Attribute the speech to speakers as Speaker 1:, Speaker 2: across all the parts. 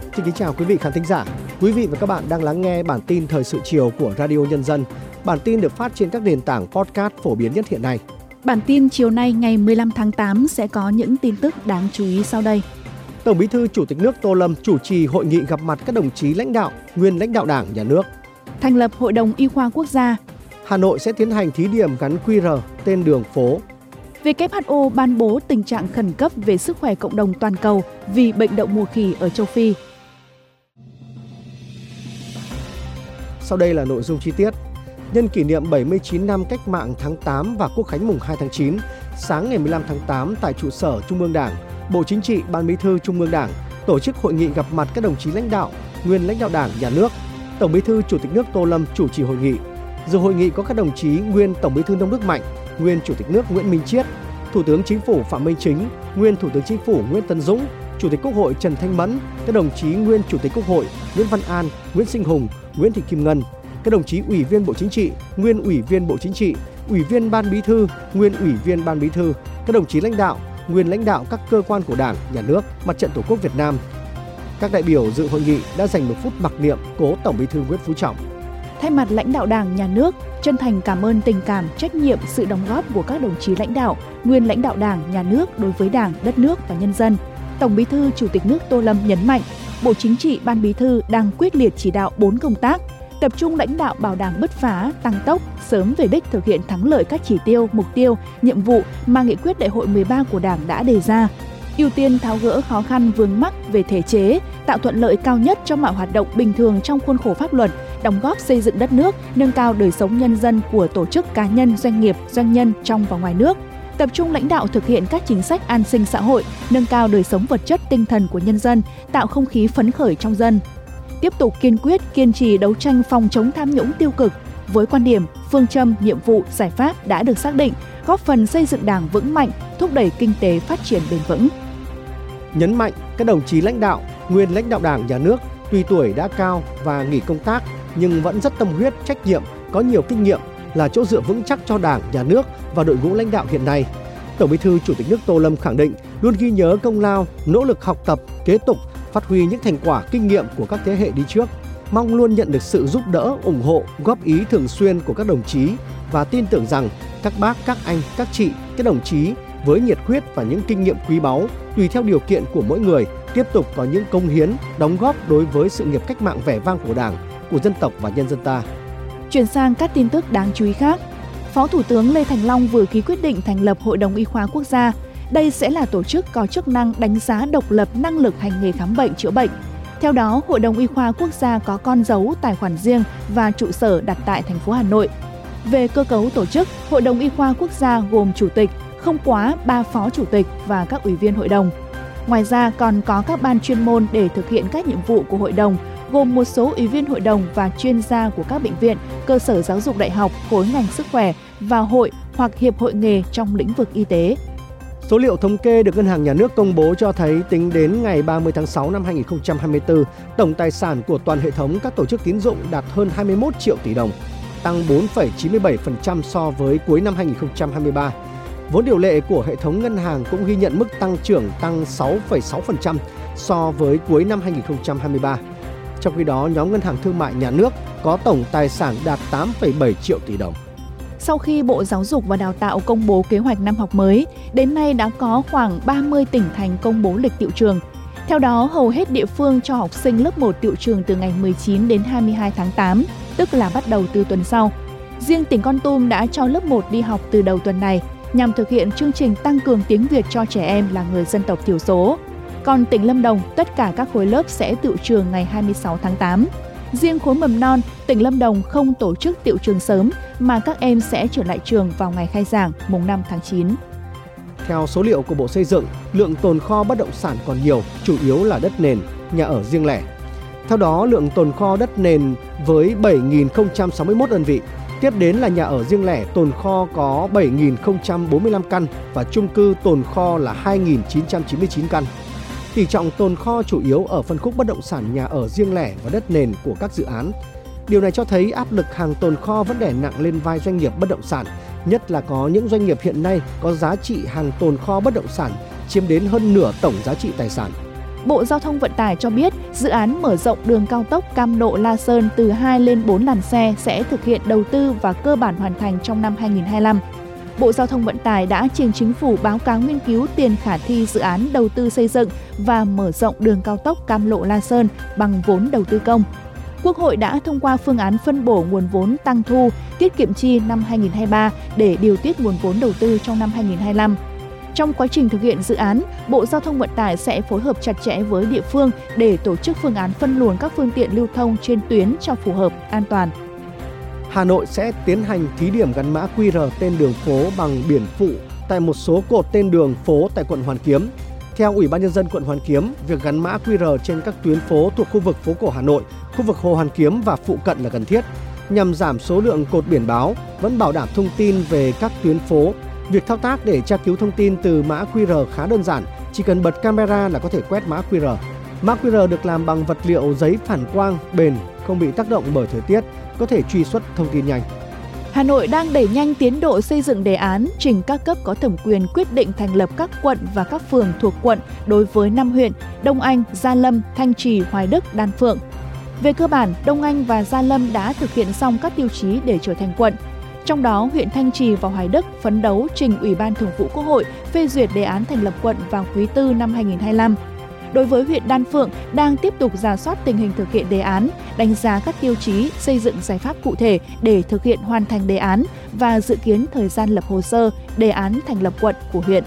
Speaker 1: Xin kính chào quý vị khán thính giả. Quý vị và các bạn đang lắng nghe bản tin thời sự chiều của Radio Nhân dân. Bản tin được phát trên các nền tảng podcast phổ biến nhất hiện nay.
Speaker 2: Bản tin chiều nay ngày 15 tháng 8 sẽ có những tin tức đáng chú ý sau đây.
Speaker 1: Tổng Bí thư Chủ tịch nước Tô Lâm chủ trì hội nghị gặp mặt các đồng chí lãnh đạo, nguyên lãnh đạo Đảng, Nhà nước.
Speaker 2: Thành lập Hội đồng Y khoa Quốc gia.
Speaker 1: Hà Nội sẽ tiến hành thí điểm gắn QR tên đường phố.
Speaker 2: WHO ban bố tình trạng khẩn cấp về sức khỏe cộng đồng toàn cầu vì bệnh đậu mùa khỉ ở châu Phi.
Speaker 1: Sau đây là nội dung chi tiết. Nhân kỷ niệm 79 năm Cách mạng tháng 8 và Quốc khánh mùng 2 tháng 9, sáng ngày 15 tháng 8 tại trụ sở Trung ương Đảng, Bộ Chính trị, Ban Bí thư Trung ương Đảng tổ chức hội nghị gặp mặt các đồng chí lãnh đạo, nguyên lãnh đạo Đảng, Nhà nước. Tổng Bí thư Chủ tịch nước Tô Lâm chủ trì hội nghị. Dự hội nghị có các đồng chí nguyên Tổng Bí thư Nông Đức Mạnh, nguyên Chủ tịch nước Nguyễn Minh Chiết, Thủ tướng Chính phủ Phạm Minh Chính, nguyên Thủ tướng Chính phủ Nguyễn Tấn Dũng, Chủ tịch Quốc hội Trần Thanh Mẫn, các đồng chí nguyên Chủ tịch Quốc hội Nguyễn Văn An, Nguyễn Sinh Hùng, Nguyễn Thị Kim Ngân, các đồng chí Ủy viên Bộ Chính trị, nguyên Ủy viên Bộ Chính trị, Ủy viên Ban Bí thư, nguyên Ủy viên Ban Bí thư, các đồng chí lãnh đạo, nguyên lãnh đạo các cơ quan của Đảng, Nhà nước, Mặt trận Tổ quốc Việt Nam. Các đại biểu dự hội nghị đã dành một phút mặc niệm cố Tổng Bí thư Nguyễn Phú Trọng.
Speaker 2: Thay mặt lãnh đạo Đảng, Nhà nước, chân thành cảm ơn tình cảm, trách nhiệm, sự đóng góp của các đồng chí lãnh đạo, nguyên lãnh đạo Đảng, Nhà nước đối với Đảng, đất nước và nhân dân. Tổng Bí thư Chủ tịch nước Tô Lâm nhấn mạnh, Bộ Chính trị, Ban Bí thư đang quyết liệt chỉ đạo 4 công tác, tập trung lãnh đạo bảo đảm bứt phá, tăng tốc, sớm về đích thực hiện thắng lợi các chỉ tiêu, mục tiêu, nhiệm vụ mà nghị quyết Đại hội 13 của Đảng đã đề ra. Ưu tiên tháo gỡ khó khăn vướng mắc về thể chế, tạo thuận lợi cao nhất cho mọi hoạt động bình thường trong khuôn khổ pháp luật, đóng góp xây dựng đất nước, nâng cao đời sống nhân dân của tổ chức cá nhân, doanh nghiệp, doanh nhân trong và ngoài nước. Tập trung lãnh đạo thực hiện các chính sách an sinh xã hội, nâng cao đời sống vật chất tinh thần của nhân dân, tạo không khí phấn khởi trong dân. Tiếp tục kiên quyết, kiên trì đấu tranh phòng chống tham nhũng tiêu cực với quan điểm, phương châm, nhiệm vụ, giải pháp đã được xác định, góp phần xây dựng Đảng vững mạnh, thúc đẩy kinh tế phát triển bền vững.
Speaker 1: Nhấn mạnh các đồng chí lãnh đạo, nguyên lãnh đạo Đảng, Nhà nước tuy tuổi đã cao và nghỉ công tác nhưng vẫn rất tâm huyết, trách nhiệm, có nhiều kinh nghiệm là chỗ dựa vững chắc cho Đảng, Nhà nước và đội ngũ lãnh đạo hiện nay. Tổng Bí thư Chủ tịch nước Tô Lâm khẳng định luôn ghi nhớ công lao, nỗ lực học tập, kế tục, phát huy những thành quả kinh nghiệm của các thế hệ đi trước, mong luôn nhận được sự giúp đỡ, ủng hộ, góp ý thường xuyên của các đồng chí và tin tưởng rằng các bác, các anh, các chị, các đồng chí với nhiệt huyết và những kinh nghiệm quý báu tùy theo điều kiện của mỗi người tiếp tục có những công hiến, đóng góp đối với sự nghiệp cách mạng vẻ vang của Đảng, của dân tộc và nhân dân ta.
Speaker 2: Chuyển sang các tin tức đáng chú ý khác. Phó Thủ tướng Lê Thành Long vừa ký quyết định thành lập Hội đồng Y khoa Quốc gia. Đây sẽ là tổ chức có chức năng đánh giá độc lập năng lực hành nghề khám bệnh chữa bệnh. Theo đó, Hội đồng Y khoa Quốc gia có con dấu, tài khoản riêng và trụ sở đặt tại thành phố Hà Nội. Về cơ cấu tổ chức, Hội đồng Y khoa Quốc gia gồm chủ tịch, không quá 3 phó chủ tịch và các ủy viên hội đồng. Ngoài ra còn có các ban chuyên môn để thực hiện các nhiệm vụ của hội đồng, gồm một số ủy viên hội đồng và chuyên gia của các bệnh viện, cơ sở giáo dục đại học, khối ngành sức khỏe và hội hoặc hiệp hội nghề trong lĩnh vực y tế.
Speaker 1: Số liệu thống kê được Ngân hàng Nhà nước công bố cho thấy tính đến ngày 30 tháng 6 năm 2024, tổng tài sản của toàn hệ thống các tổ chức tín dụng đạt hơn 21 triệu tỷ đồng, tăng 4,97% so với cuối năm 2023. Vốn điều lệ của hệ thống ngân hàng cũng ghi nhận mức tăng trưởng tăng 6,6% so với cuối năm 2023. Trong khi đó, nhóm Ngân hàng Thương mại Nhà nước có tổng tài sản đạt 8,7 triệu tỷ đồng.
Speaker 2: Sau khi Bộ Giáo dục và Đào tạo công bố kế hoạch năm học mới, đến nay đã có khoảng 30 tỉnh thành công bố lịch tựu trường. Theo đó, hầu hết địa phương cho học sinh lớp 1 tựu trường từ ngày 19 đến 22 tháng 8, tức là bắt đầu từ tuần sau. Riêng tỉnh Kon Tum đã cho lớp 1 đi học từ đầu tuần này, nhằm thực hiện chương trình tăng cường tiếng Việt cho trẻ em là người dân tộc thiểu số. Còn tỉnh Lâm Đồng, tất cả các khối lớp sẽ tựu trường ngày 26 tháng 8. Riêng khối mầm non, tỉnh Lâm Đồng không tổ chức tựu trường sớm mà các em sẽ trở lại trường vào ngày khai giảng mùng 5 tháng 9.
Speaker 1: Theo số liệu của Bộ Xây dựng, lượng tồn kho bất động sản còn nhiều, chủ yếu là đất nền, nhà ở riêng lẻ. Theo đó, lượng tồn kho đất nền với 7.061 đơn vị. Tiếp đến là nhà ở riêng lẻ tồn kho có 7.045 căn và chung cư tồn kho là 2.999 căn. Tỷ trọng tồn kho chủ yếu ở phân khúc bất động sản nhà ở riêng lẻ và đất nền của các dự án. Điều này cho thấy áp lực hàng tồn kho vẫn đè nặng lên vai doanh nghiệp bất động sản, nhất là có những doanh nghiệp hiện nay có giá trị hàng tồn kho bất động sản chiếm đến hơn nửa tổng giá trị tài sản.
Speaker 2: Bộ Giao thông Vận tải cho biết dự án mở rộng đường cao tốc Cam Lộ - La Sơn từ 2 lên 4 làn xe sẽ thực hiện đầu tư và cơ bản hoàn thành trong năm 2025. Bộ Giao thông Vận tải đã trình Chính phủ báo cáo nghiên cứu tiền khả thi dự án đầu tư xây dựng và mở rộng đường cao tốc Cam Lộ - La Sơn bằng vốn đầu tư công. Quốc hội đã thông qua phương án phân bổ nguồn vốn tăng thu, tiết kiệm chi năm 2023 để điều tiết nguồn vốn đầu tư trong năm 2025. Trong quá trình thực hiện dự án, Bộ Giao thông Vận tải sẽ phối hợp chặt chẽ với địa phương để tổ chức phương án phân luồng các phương tiện lưu thông trên tuyến cho phù hợp, an toàn.
Speaker 1: Hà Nội sẽ tiến hành thí điểm gắn mã QR tên đường phố bằng biển phụ tại một số cột tên đường phố tại quận Hoàn Kiếm. Theo Ủy ban Nhân dân quận Hoàn Kiếm, việc gắn mã QR trên các tuyến phố thuộc khu vực phố cổ Hà Nội, khu vực Hồ Hoàn Kiếm và phụ cận là cần thiết. Nhằm giảm số lượng cột biển báo, vẫn bảo đảm thông tin về các tuyến phố. Việc thao tác để tra cứu thông tin từ mã QR khá đơn giản, chỉ cần bật camera là có thể quét mã QR. Mã QR được làm bằng vật liệu giấy phản quang, bền, không bị tác động bởi thời tiết, có thể truy xuất thông tin nhanh.
Speaker 2: Hà Nội đang đẩy nhanh tiến độ xây dựng đề án trình các cấp có thẩm quyền quyết định thành lập các quận và các phường thuộc quận đối với 5 huyện Đông Anh, Gia Lâm, Thanh Trì, Hoài Đức, Đan Phượng. Về cơ bản, Đông Anh và Gia Lâm đã thực hiện xong các tiêu chí để trở thành quận. Trong đó, huyện Thanh Trì và Hoài Đức phấn đấu trình Ủy ban Thường vụ Quốc hội phê duyệt đề án thành lập quận vào quý 4 năm 2025. Đối với huyện Đan Phượng, đang tiếp tục rà soát tình hình thực hiện đề án, đánh giá các tiêu chí, xây dựng giải pháp cụ thể để thực hiện hoàn thành đề án và dự kiến thời gian lập hồ sơ, đề án thành lập quận của huyện.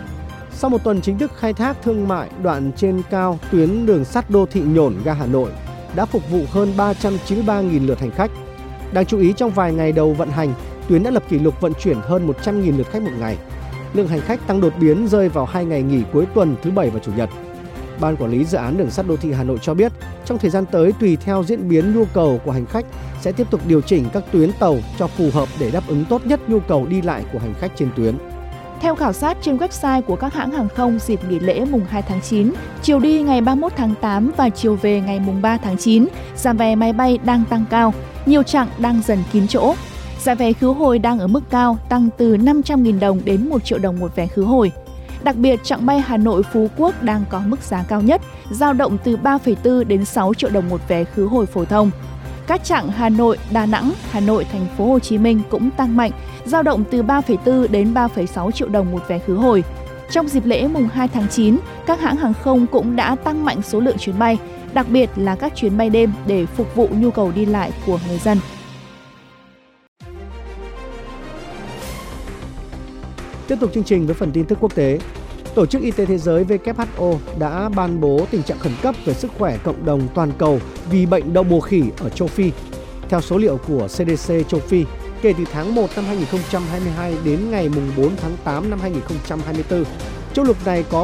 Speaker 1: Sau một tuần chính thức khai thác thương mại, đoạn trên cao tuyến đường sắt đô thị Nhổn ga Hà Nội đã phục vụ hơn 393.000 lượt hành khách. Đáng chú ý, trong vài ngày đầu vận hành, tuyến đã lập kỷ lục vận chuyển hơn 100.000 lượt khách một ngày. Lượng hành khách tăng đột biến rơi vào 2 ngày nghỉ cuối tuần thứ Bảy và Chủ nhật. Ban quản lý dự án đường sắt đô thị Hà Nội cho biết, trong thời gian tới tùy theo diễn biến nhu cầu của hành khách sẽ tiếp tục điều chỉnh các tuyến tàu cho phù hợp để đáp ứng tốt nhất nhu cầu đi lại của hành khách trên tuyến.
Speaker 2: Theo khảo sát trên website của các hãng hàng không dịp nghỉ lễ mùng 2 tháng 9, chiều đi ngày 31 tháng 8 và chiều về ngày mùng 3 tháng 9, giá vé máy bay đang tăng cao, nhiều chặng đang dần kín chỗ. Giá vé khứ hồi đang ở mức cao, tăng từ 500.000 đồng đến 1 triệu đồng một vé khứ hồi. Đặc biệt, chặng bay Hà Nội - Phú Quốc đang có mức giá cao nhất, dao động từ 3,4 đến 6 triệu đồng một vé khứ hồi phổ thông. Các chặng Hà Nội - Đà Nẵng, Hà Nội - Thành phố Hồ Chí Minh cũng tăng mạnh, dao động từ 3,4 đến 3,6 triệu đồng một vé khứ hồi. Trong dịp lễ mùng 2 tháng 9, các hãng hàng không cũng đã tăng mạnh số lượng chuyến bay, đặc biệt là các chuyến bay đêm để phục vụ nhu cầu đi lại của người dân.
Speaker 1: Tiếp tục chương trình với phần tin tức quốc tế. Tổ chức Y tế Thế giới WHO đã ban bố tình trạng khẩn cấp về sức khỏe cộng đồng toàn cầu vì bệnh đậu mùa khỉ ở châu Phi. Theo số liệu của CDC châu Phi, kể từ tháng 1 năm 2022 đến ngày 4 tháng 8 năm 2024, châu lục này có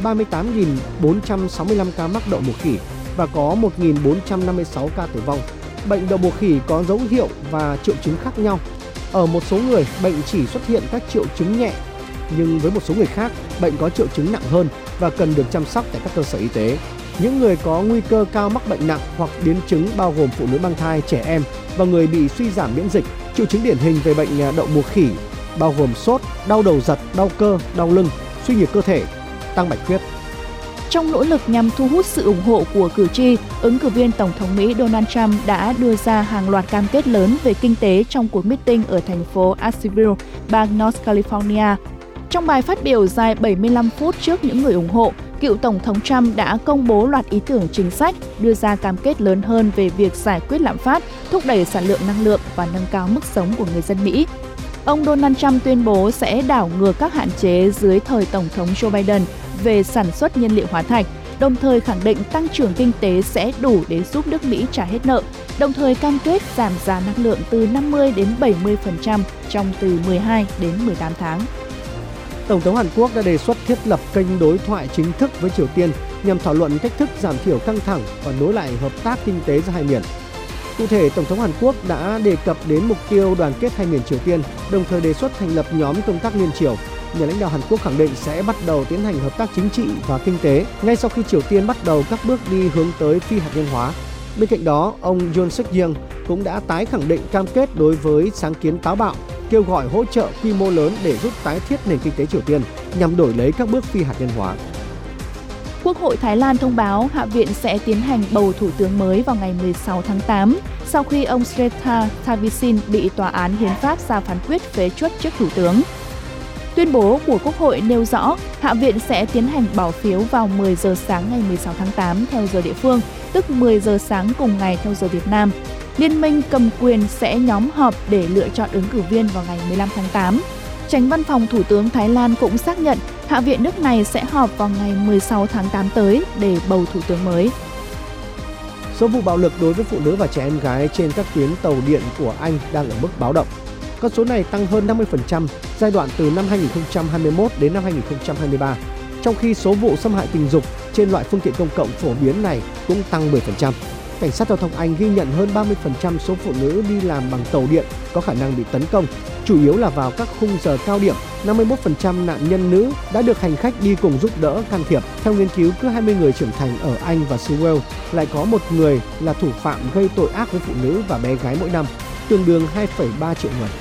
Speaker 1: 38.465 ca mắc đậu mùa khỉ và có 1.456 ca tử vong. Bệnh đậu mùa khỉ có dấu hiệu và triệu chứng khác nhau. Ở một số người, bệnh chỉ xuất hiện các triệu chứng nhẹ, nhưng với một số người khác, bệnh có triệu chứng nặng hơn và cần được chăm sóc tại các cơ sở y tế. Những người có nguy cơ cao mắc bệnh nặng hoặc biến chứng bao gồm phụ nữ mang thai, trẻ em và người bị suy giảm miễn dịch. Triệu chứng điển hình về bệnh đậu mùa khỉ bao gồm sốt, đau đầu giật, đau cơ, đau lưng, suy nhược cơ thể, tăng bạch huyết.
Speaker 2: Trong nỗ lực nhằm thu hút sự ủng hộ của cử tri, ứng cử viên Tổng thống Mỹ Donald Trump đã đưa ra hàng loạt cam kết lớn về kinh tế trong cuộc meeting ở thành phố Asheville, bang North California. Trong bài phát biểu dài 75 phút trước những người ủng hộ, cựu Tổng thống Trump đã công bố loạt ý tưởng chính sách, đưa ra cam kết lớn hơn về việc giải quyết lạm phát, thúc đẩy sản lượng năng lượng và nâng cao mức sống của người dân Mỹ. Ông Donald Trump tuyên bố sẽ đảo ngược các hạn chế dưới thời Tổng thống Joe Biden về sản xuất nhiên liệu hóa thạch, đồng thời khẳng định tăng trưởng kinh tế sẽ đủ để giúp nước Mỹ trả hết nợ, đồng thời cam kết giảm giá năng lượng từ 50 đến 70% trong từ 12 đến 18 tháng.
Speaker 1: Tổng thống Hàn Quốc đã đề xuất thiết lập kênh đối thoại chính thức với Triều Tiên nhằm thảo luận cách thức giảm thiểu căng thẳng và nối lại hợp tác kinh tế giữa hai miền. Cụ thể, Tổng thống Hàn Quốc đã đề cập đến mục tiêu đoàn kết hai miền Triều Tiên, đồng thời đề xuất thành lập nhóm công tác liên triều. Nhà lãnh đạo Hàn Quốc khẳng định sẽ bắt đầu tiến hành hợp tác chính trị và kinh tế ngay sau khi Triều Tiên bắt đầu các bước đi hướng tới phi hạt nhân hóa. Bên cạnh đó, ông Yoon Suk Yeol cũng đã tái khẳng định cam kết đối với sáng kiến táo bạo, kêu gọi hỗ trợ quy mô lớn để giúp tái thiết nền kinh tế Triều Tiên nhằm đổi lấy các bước phi hạt nhân hóa.
Speaker 2: Quốc hội Thái Lan thông báo Hạ viện sẽ tiến hành bầu thủ tướng mới vào ngày 16 tháng 8 sau khi ông Srettha Thavisin bị tòa án hiến pháp ra phán quyết phế truất chức thủ tướng. Tuyên bố của Quốc hội nêu rõ Hạ viện sẽ tiến hành bỏ phiếu vào 10 giờ sáng ngày 16 tháng 8 theo giờ địa phương, tức 10 giờ sáng cùng ngày theo giờ Việt Nam. Liên minh cầm quyền sẽ nhóm họp để lựa chọn ứng cử viên vào ngày 15 tháng 8. Chánh văn phòng Thủ tướng Thái Lan cũng xác nhận Hạ viện nước này sẽ họp vào ngày 16 tháng 8 tới để bầu thủ tướng mới.
Speaker 1: Số vụ bạo lực đối với phụ nữ và trẻ em gái trên các tuyến tàu điện của Anh đang ở mức báo động. Con số này tăng hơn 50% giai đoạn từ năm 2021 đến năm 2023, trong khi số vụ xâm hại tình dục trên loại phương tiện công cộng phổ biến này cũng tăng 10%. Cảnh sát giao thông Anh ghi nhận hơn 30% số phụ nữ đi làm bằng tàu điện có khả năng bị tấn công, chủ yếu là vào các khung giờ cao điểm. 51% nạn nhân nữ đã được hành khách đi cùng giúp đỡ can thiệp. Theo nghiên cứu, cứ 20 người trưởng thành ở Anh và xứ Wales lại có một người là thủ phạm gây tội ác với phụ nữ và bé gái mỗi năm, tương đương 2,3 triệu người.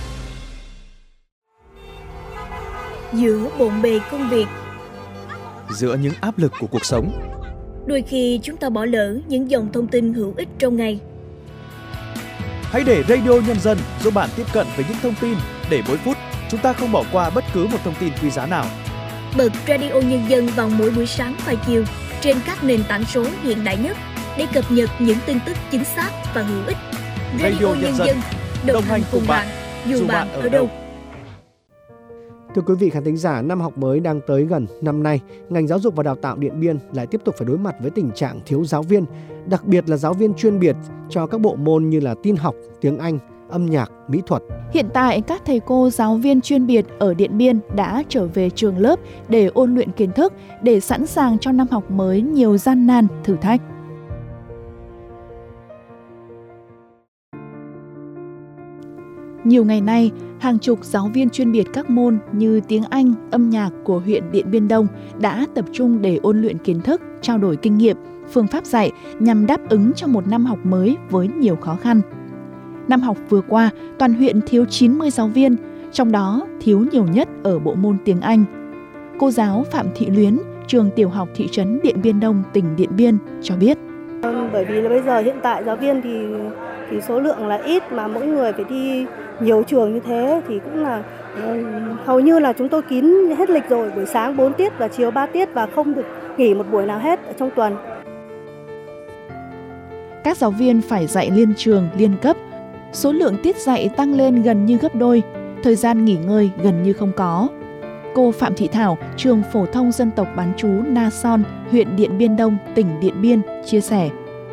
Speaker 3: Giữa bộn bề công việc,
Speaker 4: giữa những áp lực của cuộc sống,
Speaker 3: đôi khi chúng ta bỏ lỡ những dòng thông tin hữu ích trong ngày.
Speaker 4: Hãy để Radio Nhân dân giúp bạn tiếp cận với những thông tin để mỗi phút chúng ta không bỏ qua bất cứ một thông tin quý giá nào.
Speaker 3: Bật Radio Nhân dân vào mỗi buổi sáng và chiều trên các nền tảng số hiện đại nhất để cập nhật những tin tức chính xác và hữu ích. Radio Nhân dân đồng hành cùng bạn, dù bạn ở đâu.
Speaker 1: Thưa quý vị khán thính giả, năm học mới đang tới gần. Năm nay, ngành giáo dục và đào tạo Điện Biên lại tiếp tục phải đối mặt với tình trạng thiếu giáo viên, đặc biệt là giáo viên chuyên biệt cho các bộ môn như là tin học, tiếng Anh, âm nhạc, mỹ thuật.
Speaker 2: Hiện tại, các thầy cô giáo viên chuyên biệt ở Điện Biên đã trở về trường lớp để ôn luyện kiến thức, để sẵn sàng cho năm học mới nhiều gian nan, thử thách. Nhiều ngày nay, hàng chục giáo viên chuyên biệt các môn như tiếng Anh, âm nhạc của huyện Điện Biên Đông đã tập trung để ôn luyện kiến thức, trao đổi kinh nghiệm, phương pháp dạy nhằm đáp ứng cho một năm học mới với nhiều khó khăn. Năm học vừa qua, toàn huyện thiếu 90 giáo viên, trong đó thiếu nhiều nhất ở bộ môn tiếng Anh. Cô giáo Phạm Thị Luyến, trường tiểu học thị trấn Điện Biên Đông, tỉnh Điện Biên cho biết.
Speaker 5: Bởi vì là bây giờ hiện tại giáo viên thì số lượng là ít, mà mỗi người phải đi nhiều trường như thế thì cũng là hầu như là chúng tôi kín hết lịch rồi, buổi sáng 4 tiết và chiều 3 tiết và không được nghỉ một buổi nào hết ở trong tuần.
Speaker 2: Các giáo viên phải dạy liên trường, liên cấp, số lượng tiết dạy tăng lên gần như gấp đôi, thời gian nghỉ ngơi gần như không có. Cô Phạm Thị Thảo, trường phổ thông dân tộc bán trú Na Son, huyện Điện Biên Đông, tỉnh Điện Biên chia sẻ.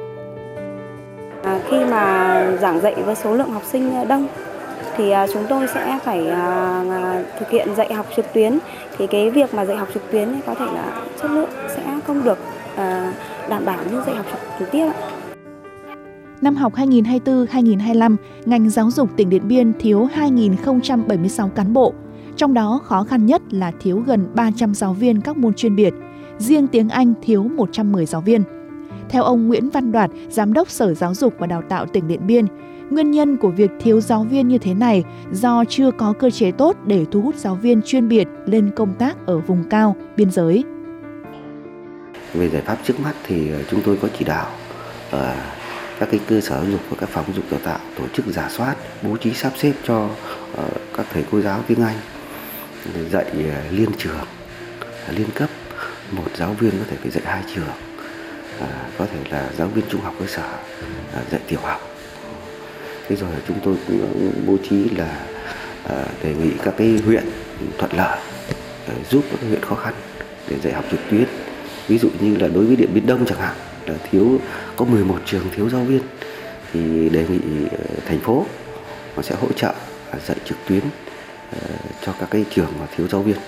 Speaker 5: Khi mà giảng dạy với số lượng học sinh đông thì chúng tôi sẽ phải thực hiện dạy học trực tuyến. Thì cái việc mà dạy học trực tuyến có thể là chất lượng sẽ không được đảm bảo như dạy học trực tiếp.
Speaker 2: Năm học 2024-2025, ngành giáo dục tỉnh Điện Biên thiếu 2.076 cán bộ. Trong đó khó khăn nhất là thiếu gần 300 giáo viên các môn chuyên biệt. Riêng tiếng Anh thiếu 110 giáo viên. Theo ông Nguyễn Văn Đoạt, Giám đốc Sở Giáo dục và Đào tạo tỉnh Điện Biên, nguyên nhân của việc thiếu giáo viên như thế này do chưa có cơ chế tốt để thu hút giáo viên chuyên biệt lên công tác ở vùng cao, biên giới.
Speaker 6: Về giải pháp trước mắt thì chúng tôi có chỉ đạo các cái cơ sở giáo dục và các phòng giáo dục đào tạo tổ chức rà soát, bố trí sắp xếp cho các thầy cô giáo tiếng Anh dạy liên trường, liên cấp. Một giáo viên có thể phải dạy 2 trường, có thể là giáo viên trung học cơ sở dạy tiểu học. Thế rồi chúng tôi cũng bố trí là đề nghị các cái huyện thuận lợi giúp các huyện khó khăn để dạy học trực tuyến. Ví dụ như là đối với Điện Biên Đông chẳng hạn, là có 11 trường thiếu giáo viên, thì đề nghị thành phố nó sẽ hỗ trợ dạy trực tuyến cho các cái trường mà thiếu giáo viên.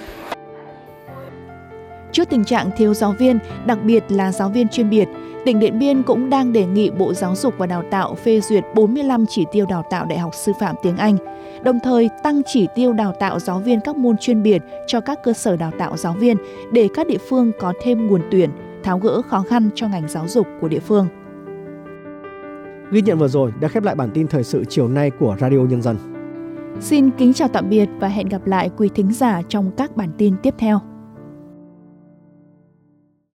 Speaker 2: Trước tình trạng thiếu giáo viên, đặc biệt là giáo viên chuyên biệt, tỉnh Điện Biên cũng đang đề nghị Bộ Giáo dục và Đào tạo phê duyệt 45 chỉ tiêu đào tạo đại học sư phạm tiếng Anh, đồng thời tăng chỉ tiêu đào tạo giáo viên các môn chuyên biệt cho các cơ sở đào tạo giáo viên để các địa phương có thêm nguồn tuyển, tháo gỡ khó khăn cho ngành giáo dục của địa phương.
Speaker 1: Ghi nhận vừa rồi đã khép lại bản tin thời sự chiều nay của Radio Nhân dân.
Speaker 2: Xin kính chào tạm biệt và hẹn gặp lại quý thính giả trong các bản tin tiếp theo.